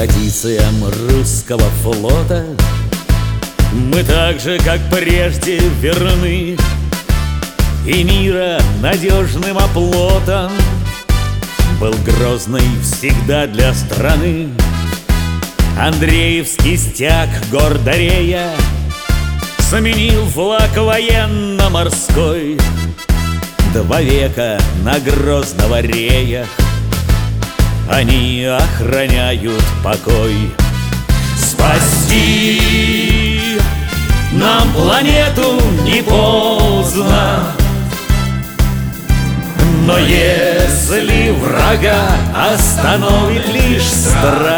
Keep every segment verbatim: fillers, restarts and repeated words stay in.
традициям русского флота мы так же, как прежде, верны, и мира надежным оплотом был Грозный всегда для страны. Андреевский стяг гордо рея заменил флаг военно-морской. Два века на Грозного реях они охраняют покой. Спасти нам планету не поздно, но если врага остановит лишь страх,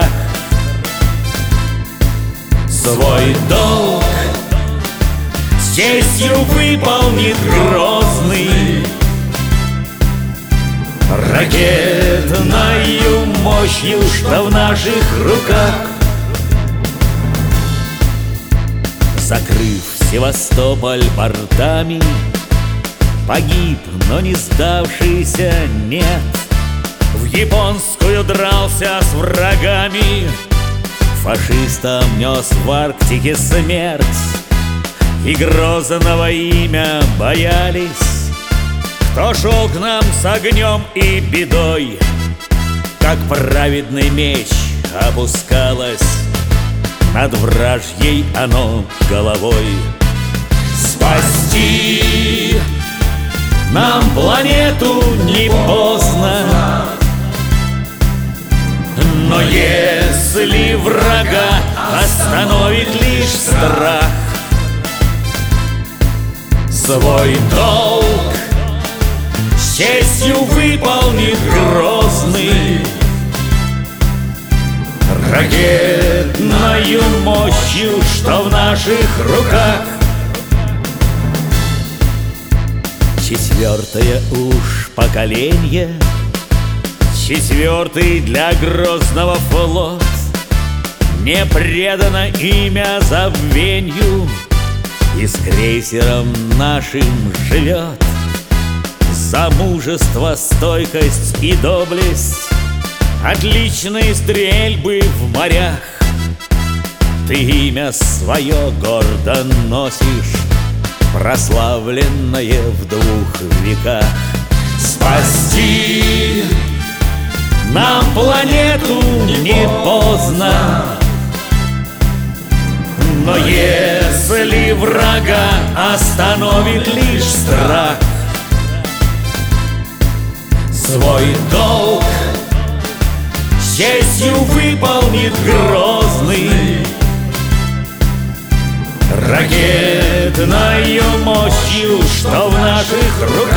свой долг с честью выполнит Грозный, ракетною мощью, что в наших руках. Закрыв Севастополь портами, погиб, но не сдавшийся нет. В японскую дрался с врагами, фашистам нес в Арктике смерть. И Грозного имя боялись, кто шел к нам с огнем и бедой. Как праведный меч опускалось над вражьей оно головой. Спасти нам планету не поздно, но если врага остановит лишь страх, свой долг с честью выполнит Грозный, ракетною мощью, что в наших руках. Четвертое уж поколение, четвертый для Грозного флот, не предано имя забвенью, и с крейсером нашим живет. За мужество, стойкость и доблесть, отличные стрельбы в морях, ты имя свое гордо носишь, прославленное в двух веках. Спасти нам планету не поздно, но если врага остановит лишь страх, свой долг с честью выполнит Грозный, ракетною мощью, что в наших руках.